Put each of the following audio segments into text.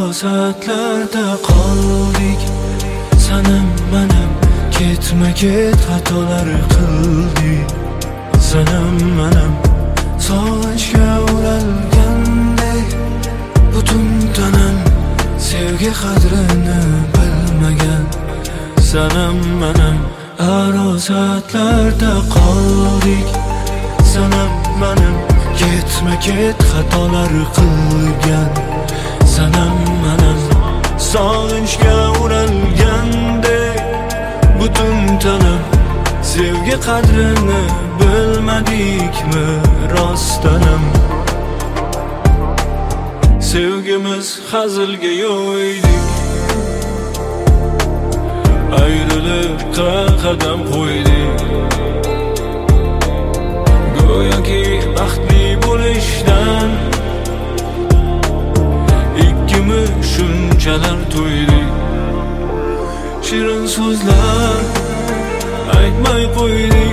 arosatlarda qoldik. Sanam manam ketma-ket xatolar qildik. Sanam manam sog'inchga o'ralgandek, butun tanam sevgi qadrini bilmagan. Sanam manam arosatlarda qoldik. Sanam manam ketma-ket xatolar qilgan. Sanam manam sog'inchga o'ralgandek, butun tanam sevgi qadrini bilmadikmi rostdanam. Sevgimiz hazilga yo'ydik, ayriliqqa qadam qo'ydik. Go'yoki baxtli bo'lishdan ikkimiz shunchalar to'ydik. Shirin so'zlar aytmay qo'ydik,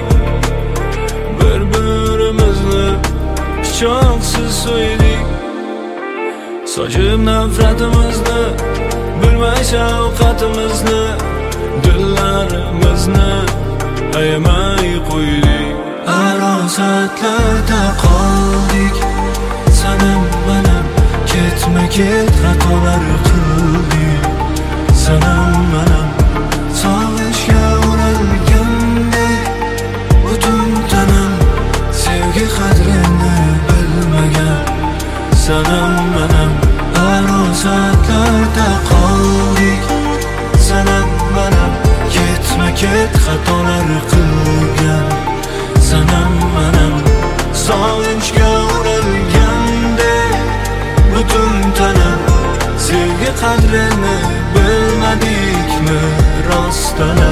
bir-birimizni pichoqsiz so'ydik. Sochib nafratimizni, bilmay shafqatimizni, dillarimizni ayamay qo'ydik. Arosatlarda qoldik. Sanam manam ketma-ket xatolar qildik. Sanam manam sog'inchga o'ralgandek, butun tanam sevgi qadrini bilmagan. Sanam manam arosatlarda qoldik. Sanam manam ketma-ket xatolar qilgan. Sanam manam sog'inchga o'ralgandek, butun tanam sevgi qadrini bilmadikmi rostdan.